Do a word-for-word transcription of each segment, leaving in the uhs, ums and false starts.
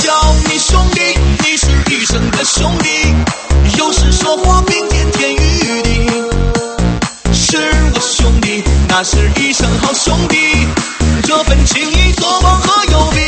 叫你兄弟，你是一生的兄弟，有时说话并肩天与地，是我兄弟，那是一生好兄弟，这份情谊左往何右比？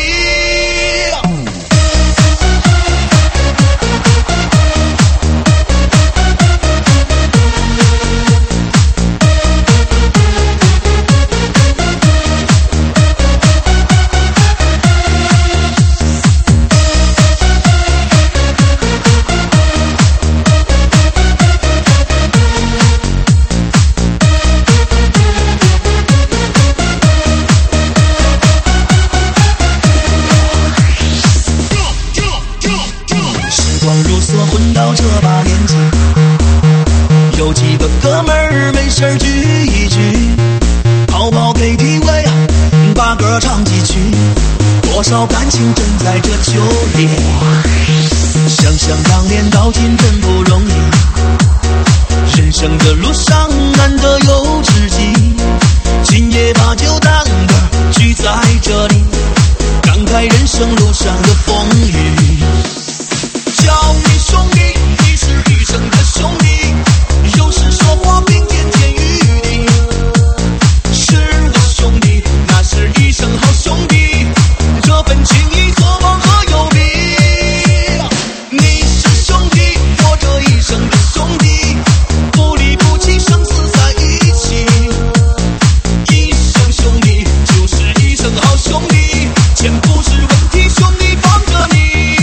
到这把年纪，有几个哥们儿没事聚一聚，跑跑 K T V 啊，把歌唱几曲，多少感情真在这酒里。想想当年到今真不容易，人生的路上难得有知己，今夜把酒当歌聚在这里，感慨人生路上的风雨。叫你兄弟，你是一生的兄弟，有时说话并肩天与地，是我兄弟，那是一生好兄弟，这份情谊左往何右比？你是兄弟，我这一生的兄弟，不离不弃，生死在一起，一生兄弟就是一生好兄弟，钱不是问题，兄弟帮着你。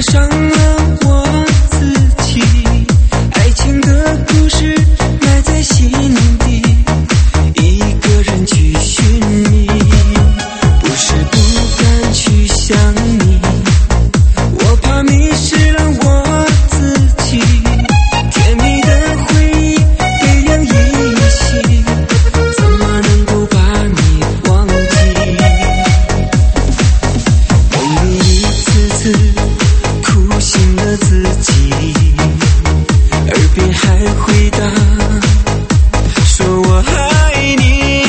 伤了我自己，爱情的故事埋在心底，一个人去寻觅，不是不敢去想你，我怕迷失了我自己，甜蜜的回忆被人遗弃，怎么能够把你忘记，梦里一次次哭醒了自己，耳边还回答说我爱你，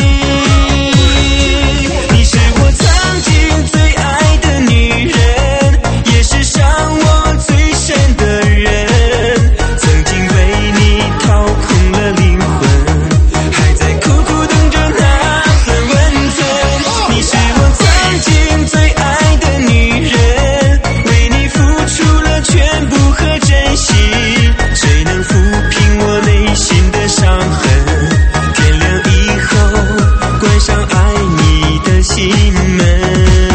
你是我曾经最爱的女人，也是伤我最深的人，曾经为你掏空了灵魂，还在苦苦等着那份温存，你是我曾经最爱的女人，为你付出了全部和真心，谁能抚平我内心的伤痕，天亮以后关上爱你的心门。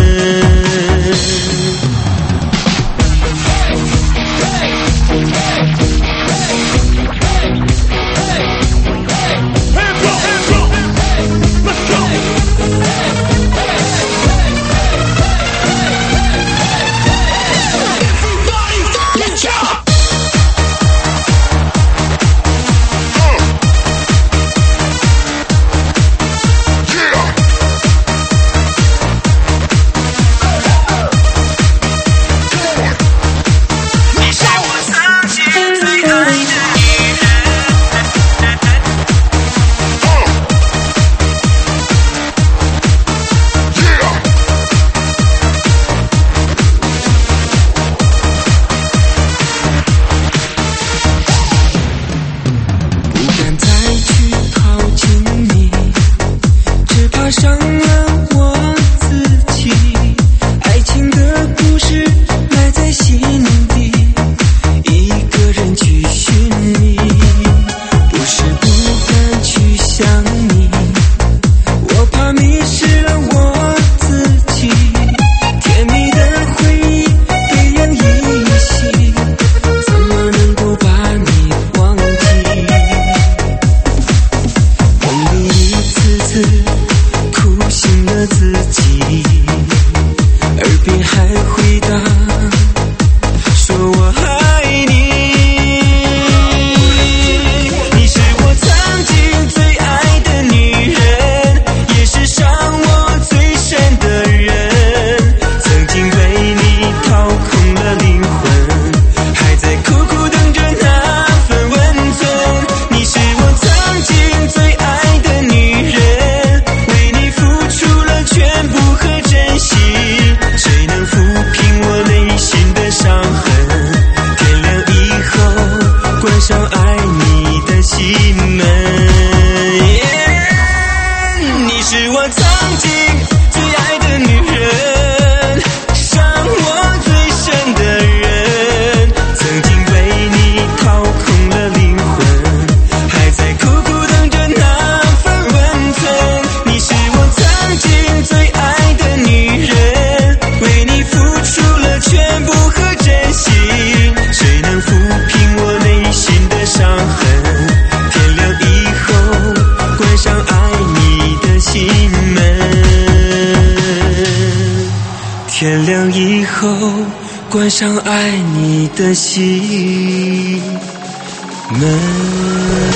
伤了我自己，爱情的故事埋在心底，一个人去寻觅，不是不敢去想你，我怕迷失了我自己，甜蜜的回忆被人遗弃，怎么能够把你忘记，梦里一次次哭醒了自己，耳边还回答说我爱你，你是我曾经最爱的女人，也是伤我最深的人，曾经为你掏空了灵魂，还在苦苦等着那份温存，你是我曾经最爱的女人，全部和真心，谁能抚平我内心的伤痕，天亮以后关上爱你的心门， yeah, 你是我曾经最爱的女人，伤我最深的人，曾经为你掏空了灵魂，还在苦苦等着那份温存，你是我曾经最爱的女人，为你付出了全部和真心，谁能抚平我内心的伤痕，天亮以后关上爱你的心门，天亮以后关上爱你的心门。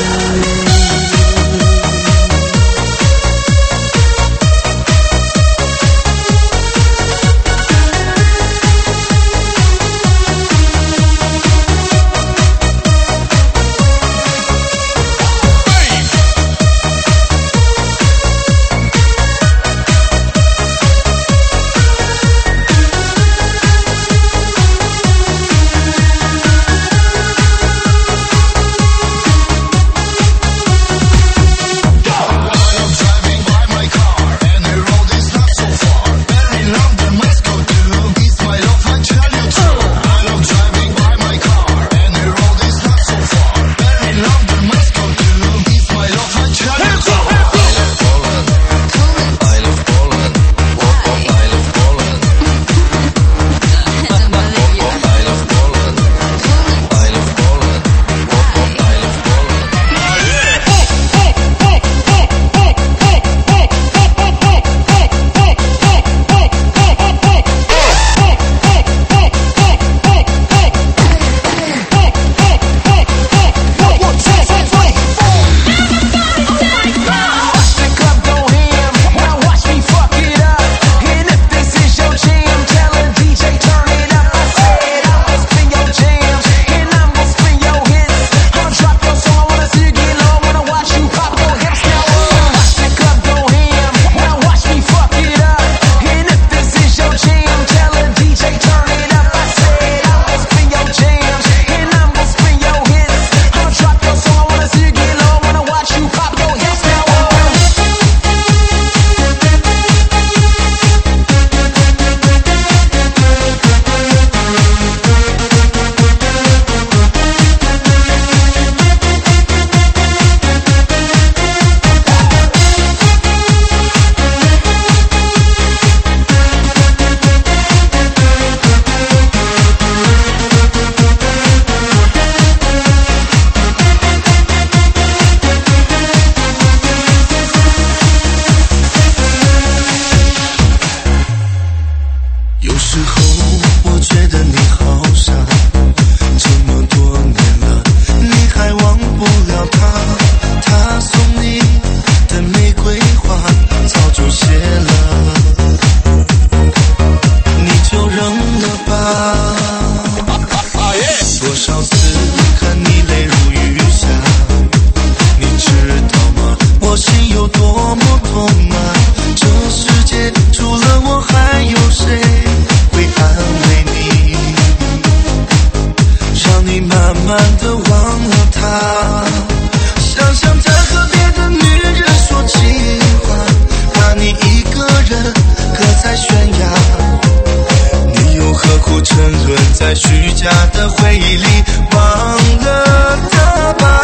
在虚假的回忆里忘了他吧。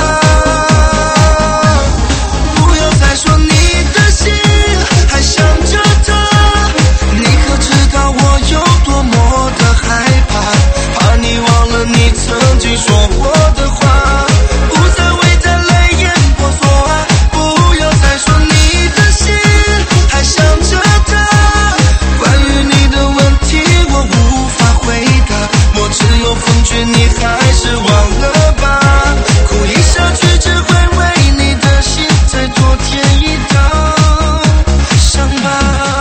不要再说你的心还想着他，你可知道我有多么的害怕，怕你忘了你曾经说过的话，不再为他泪眼婆娑啊。不要再说你的心还想着他，关于你的问题我无法回答，我只有奉劝你还是忘了吧，哭一下去只会为你的心再多添一道伤疤。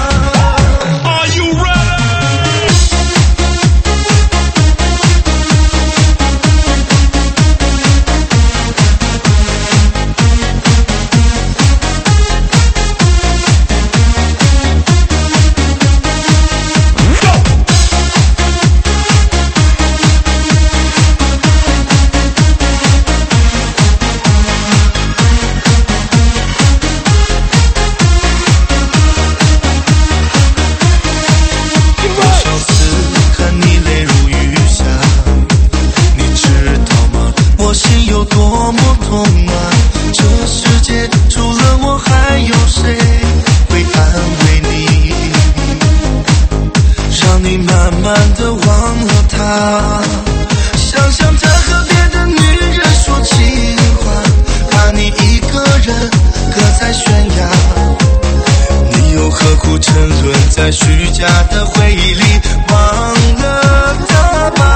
在虚假的回忆里忘了他吧。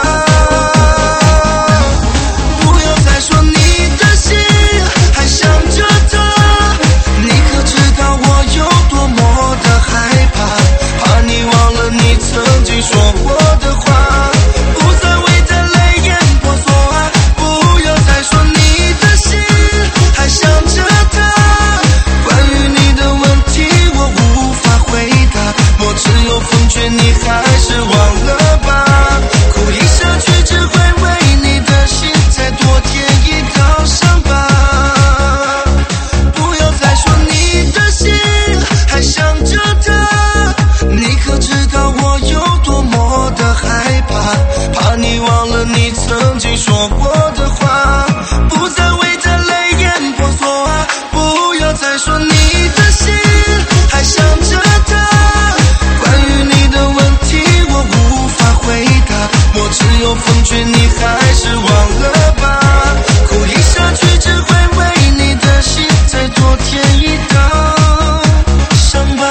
不要再说你的心还想着他，你可知道我有多么的害怕，怕你忘了你曾经说过的话，不再为他泪眼婆娑啊。不要再说你的心还想着他，关于你的问题我无法回答，我只有奉劝你还是忘了吧，哭一下去只会为你的心再多添一道伤疤。不要再说你的心还想着他，你可知道我有多么的害怕，怕你忘了你曾经说过的话，不再为他泪眼婆娑啊。不要再说你的心还想着他，关于你的问题我无法回答，我只有奉劝你还是忘了吧，哭一下去只会为你的心再多添一道伤疤。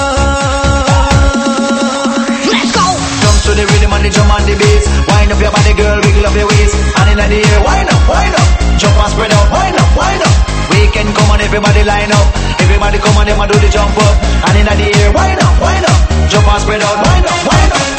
Let's go! Jump to the rhythm and the drum and the bass. Wind up your body, girl, wiggle up your waist. And in the air, wind up, wind up. Jump and spread out, wind up, wind up. Weekend come on, everybody line up. Everybody come on, them and do the jump up. And in the air, wind up, wind up. Jump and spread out, wind up, wind up.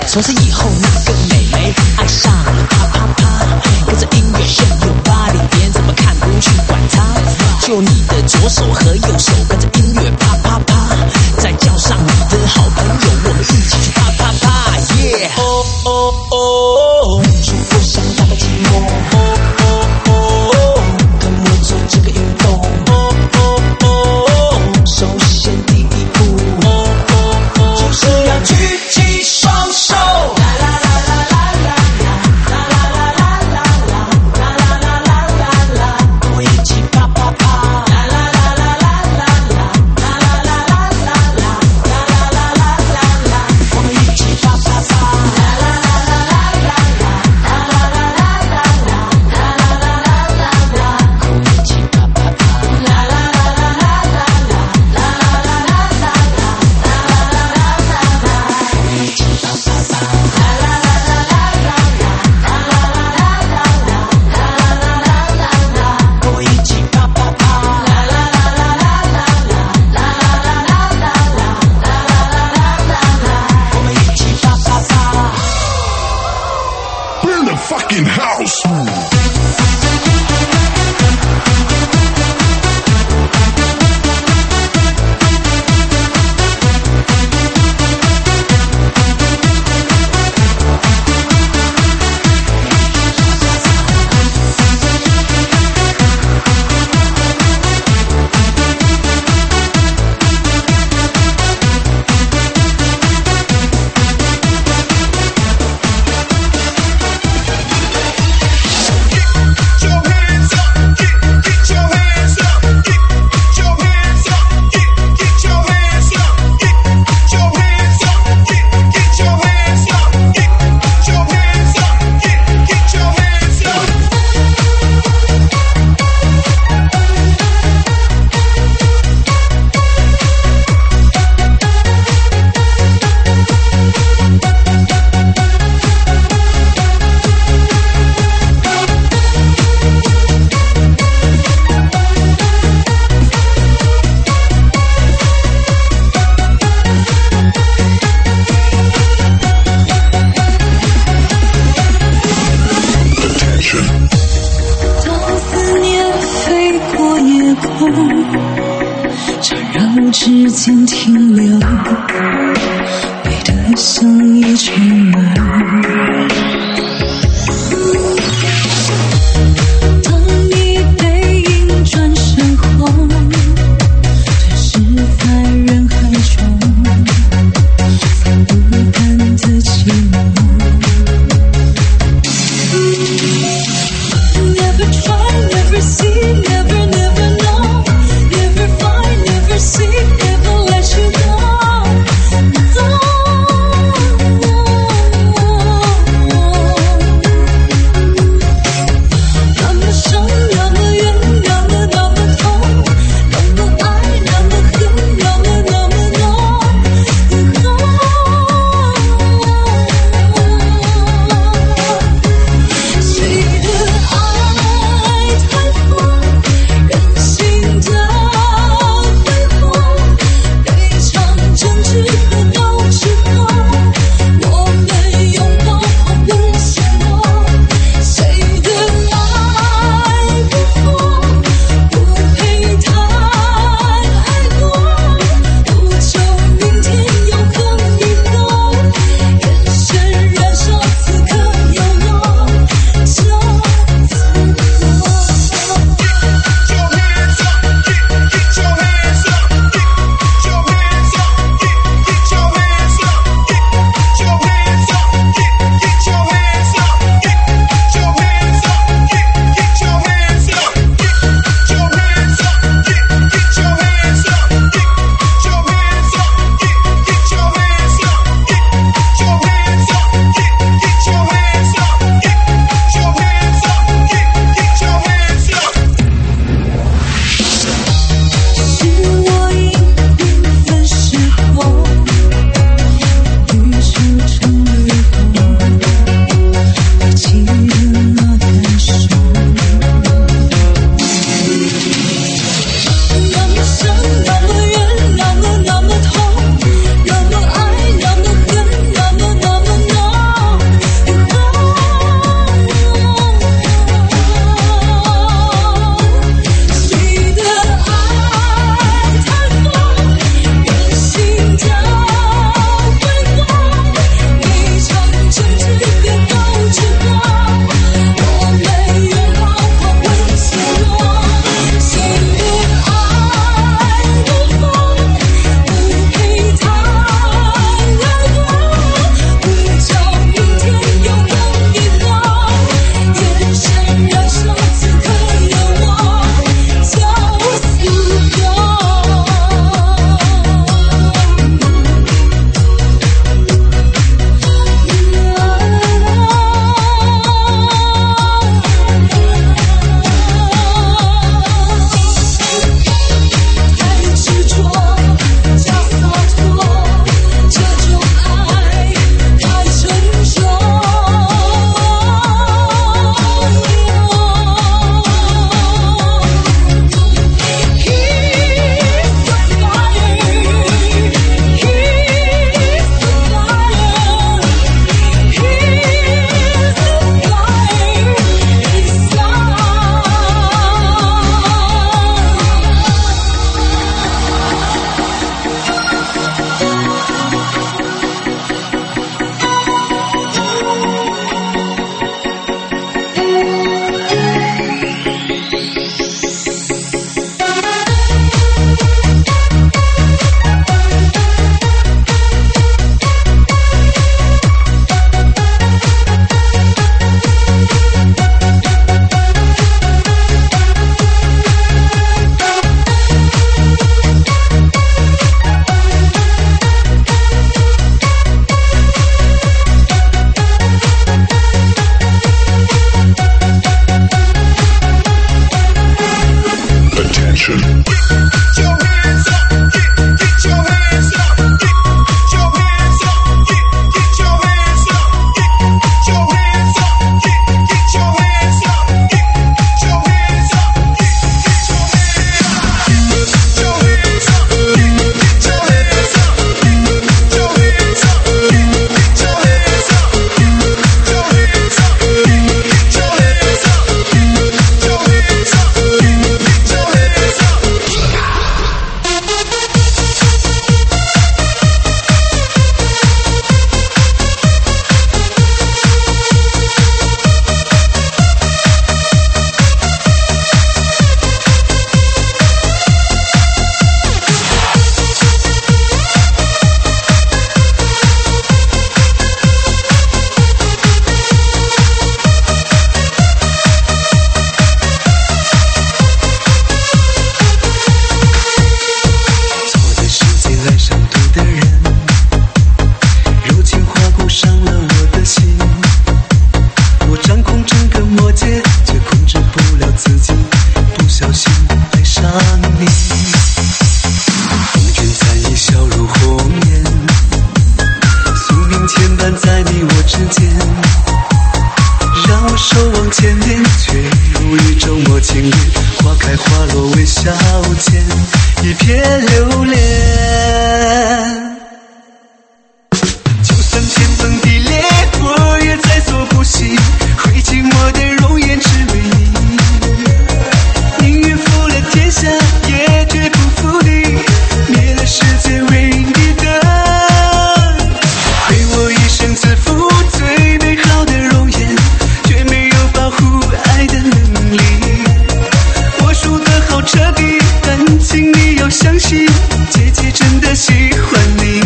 从此以后，那个美眉爱上了啪啪啪，跟着音乐炫耀 body， 别人怎么看不去管他。就你的左手和右手跟着音乐啪啪啪，再叫上你的好朋友，我们一起去啪啪啪 ，yeah！ 哦哦哦，舒服像打败寂寞。哦哦哦，跟我做这个运动。哦哦哦，首先第一步，哦哦哦，就是要举起双手。啦啦啦啦啦啦啦啦啦啦啦啦啦啦啦啦啦，跟我一起啪啪啪。啦啦啦啦啦啦啦啦啦啦啦啦啦啦啦啦啦啦，我们一起啪啪啪。啦啦啦啦啦啦啦啦啦啦啦啦啦啦啦啦啦，跟我一起啪啪啪。啦啦啦啦啦啦啦啦啦啦啦啦啦啦啦啦啦啦，跟我一起啪啪啪。啦啦啦啦啦啦啦啦啦啦啦啦啦啦啦啦，跟我一起啪啪啪。啦啦啦啦啦啦啦啦啦啦啦啦啦啦啦，我们一起啪啪啪。 Burn the fucking house. 情侣，花开花落微笑间，一片留恋。就算天崩地裂，我也在所不惜，挥尽我的容颜只为你，宁愿负了天下，也绝不负你，灭了世界为你的。亏我一生自负最美好的容颜，却没有保护爱的能力。我输得好彻底，但请你要相信，姐姐真的喜欢你。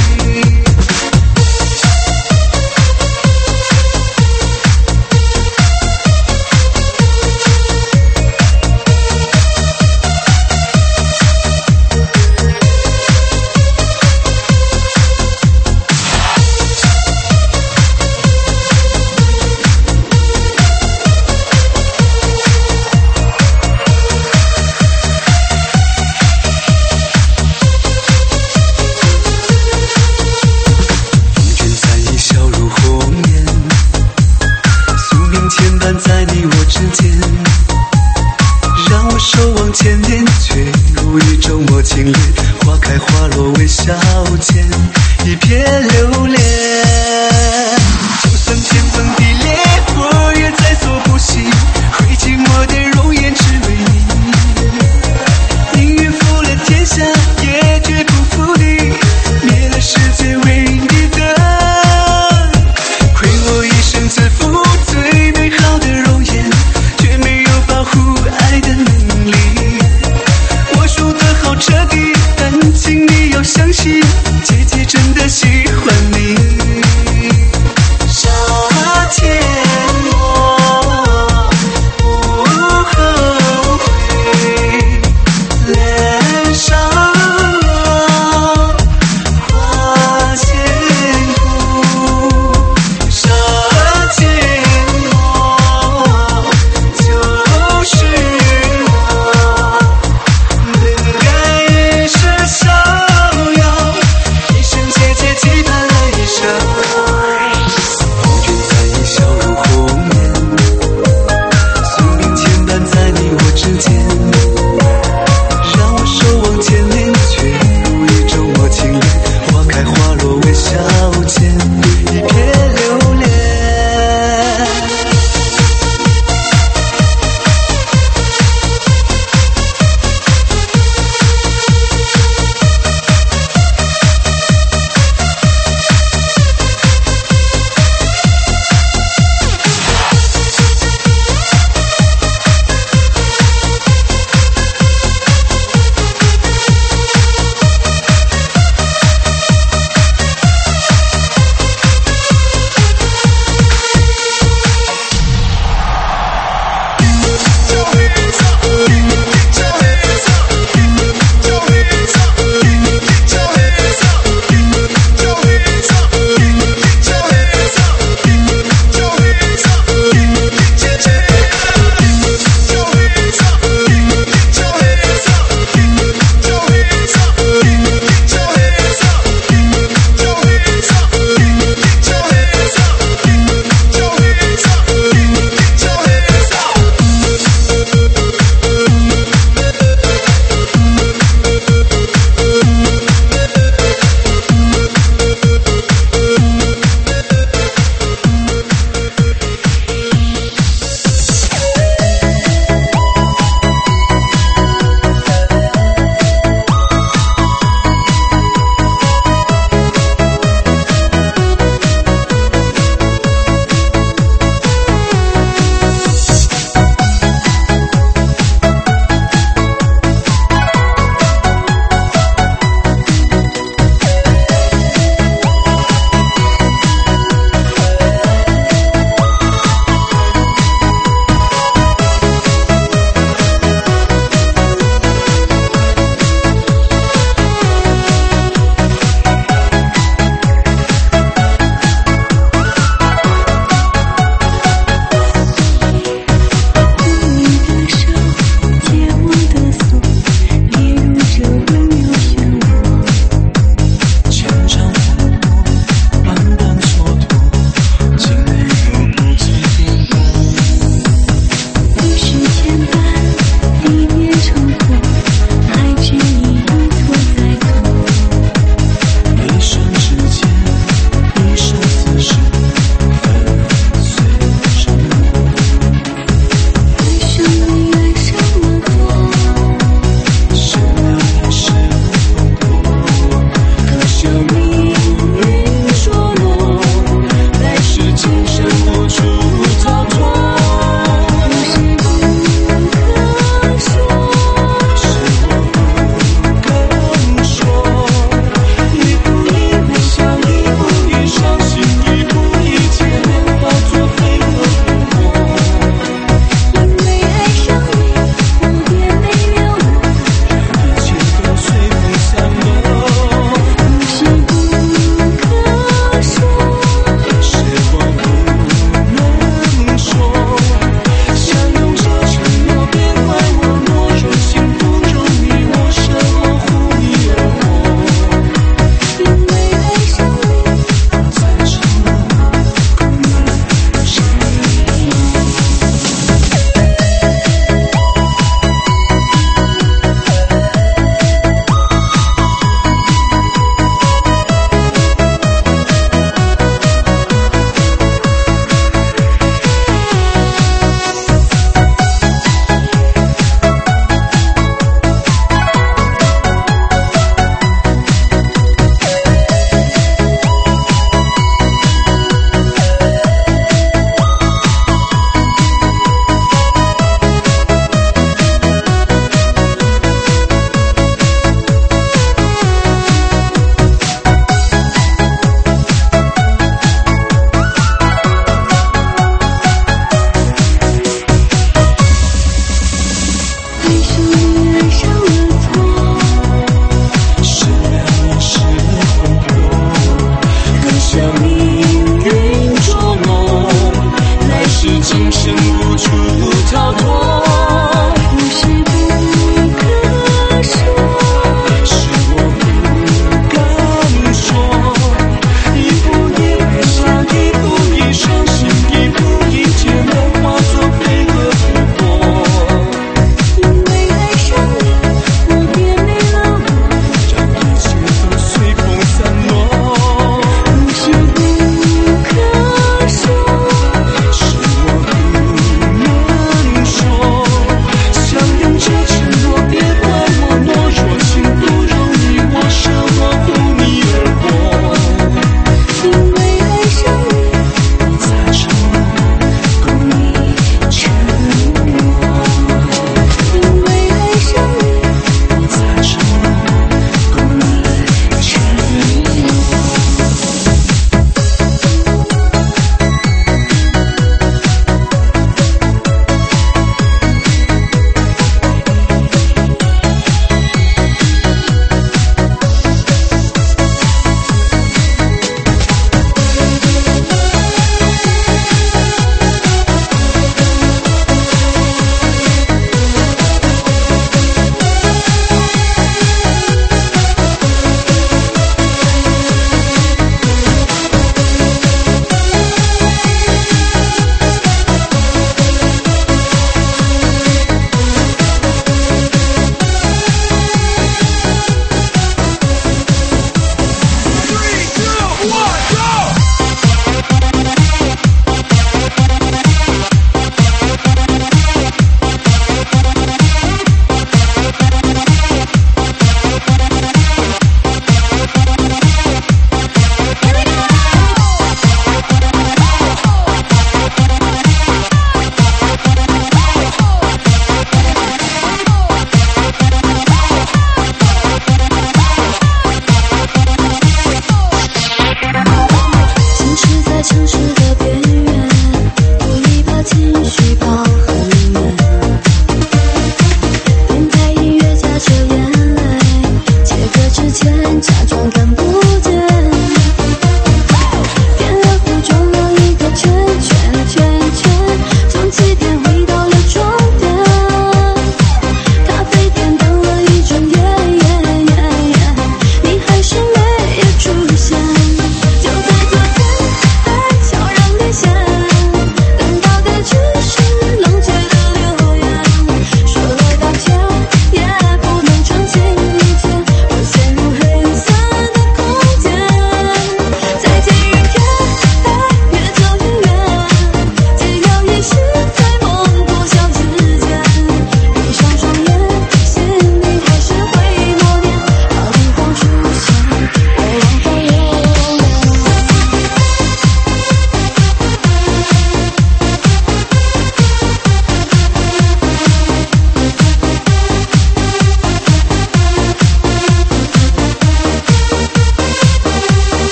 在你我之间，让我守望千年，却如一周末情侣，花开花落微笑间，一片留恋。就算天崩地裂，我也在所不惜，挥尽我的容颜只为你，宁愿负了天下，也绝不负你，灭了世界为你的。亏我一生自负最美好的容颜，却没有保护爱的能力。我输得好彻底，但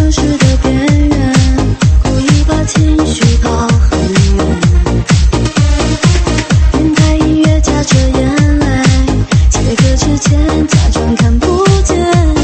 城市的边缘，故意把情绪跑很远。电台音乐夹着眼泪，切割之间假装看不见。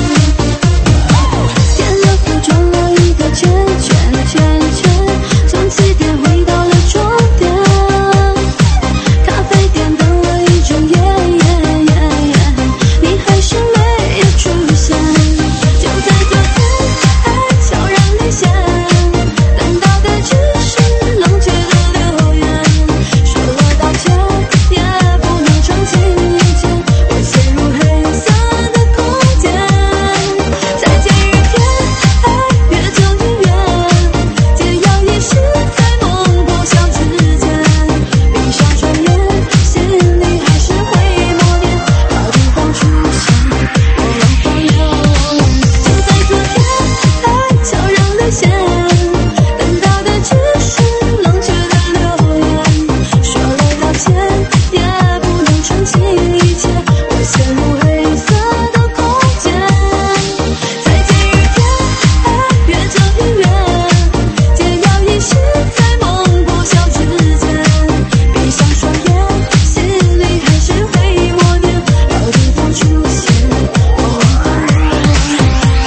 点了火转了一个圈圈圈圈，从起点回到了终点。咖啡店等了一整夜夜夜夜，你还是没有出现。就在昨天还悄然离线，难道的只是冷却的留言？说了道歉也不能澄清一切，我陷入黑色的空间。再见雨天，爱越走越远，解药也是在梦破晓之间。闭上双眼，心里还是会默念，老地方出现，我往后流。就在昨天，爱悄然离线，等到的只是冷却的留言。说了道歉也不能澄清一切，我陷入黑色的空间。再见雨天，爱越走越远，解药也是在梦破晓之间。闭上双眼，心里还是会默念，老地方出现，我往后流。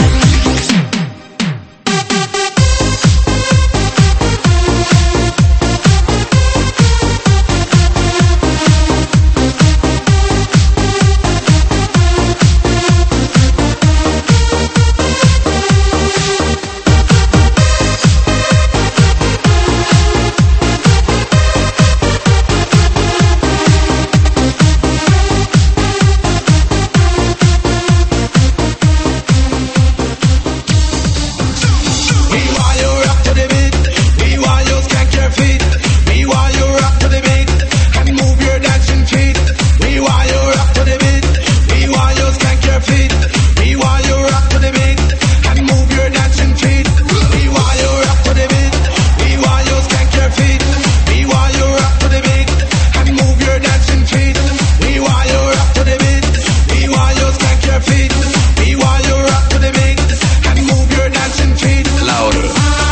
Me while you rock to the beat, me while you skank your feet, me while you rock to the beat and move your dancing feet. Me while you rock to the beat, me while you skank your feet, me while you rock to the beat and move your dancing feet. Me while you rock to the beat, me while you skank your feet, me while you rock to the beat and move your dancing feet. Me while you rock to the beat, me while you skank your feet, me while you rock to the beat and move your dancing feet. Louder.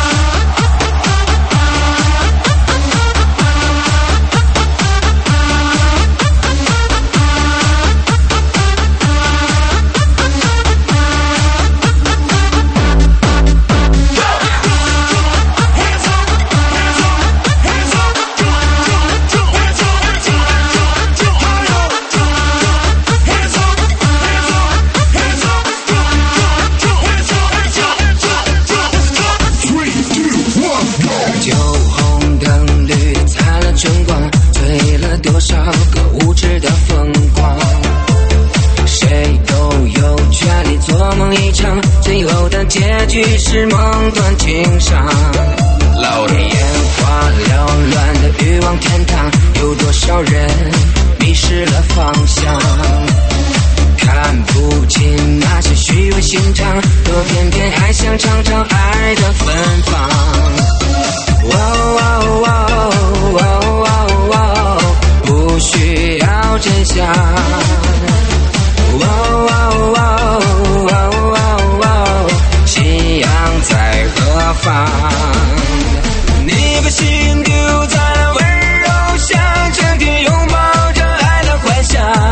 Three, two, one, go! 酒红灯绿擦了春光，醉了多少个无知的疯狂。谁都有权利做梦一场，最后的结局是梦断情伤。眼花缭乱的欲望天堂，有多少人迷失了方向？看不清那些虚伪心肠，可偏偏还想尝尝爱的芬芳。哇哇哇哇哇哇，不需要真相。哇哇哇哇哇哇，信仰在何方？你把心丢在了温柔乡，整天拥抱着爱的幻想。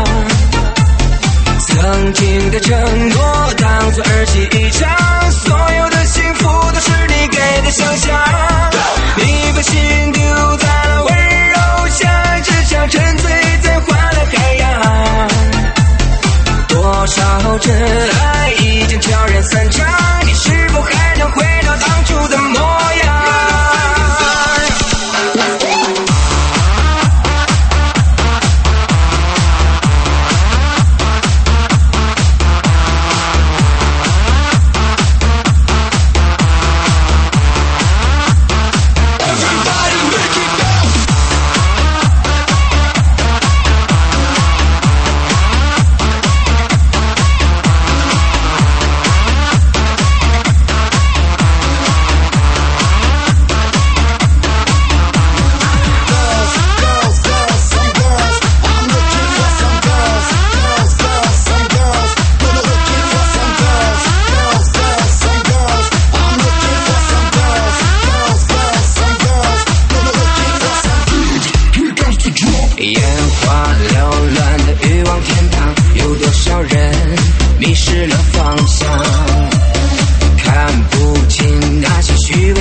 曾经的承诺当作儿戏一场，所有的幸福都是你给的想象。你把心丢在了温柔乡，只想沉醉在欢乐海洋。多少真爱已经悄然散场，你是否还能回到当初的模样？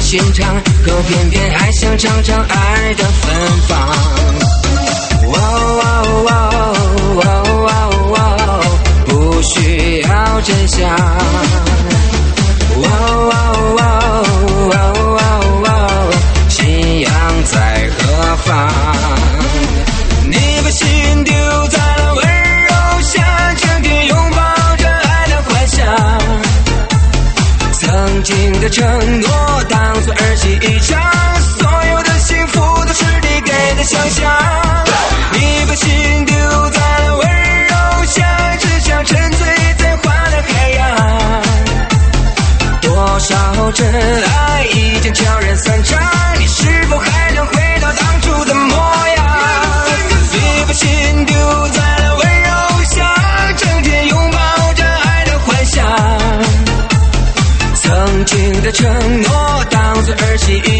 心肠，可偏偏还想尝尝爱的芬芳。哇哇哇哇哇哇，不需要真相。哇哇哇哇哇哇，信仰在何方？你把心丢在了温柔下，整天拥抱着爱的幻想。曾经的承诺当作儿戏一场，所有的幸福都是你给的想象。你把心丢在了温柔下，只想沉醉在花的海洋。多少真爱已经悄然散场，你是否还能回到当初的模样？你把心丢在了温柔下，整天拥抱着爱的幻想。曾经的承诺当作儿戏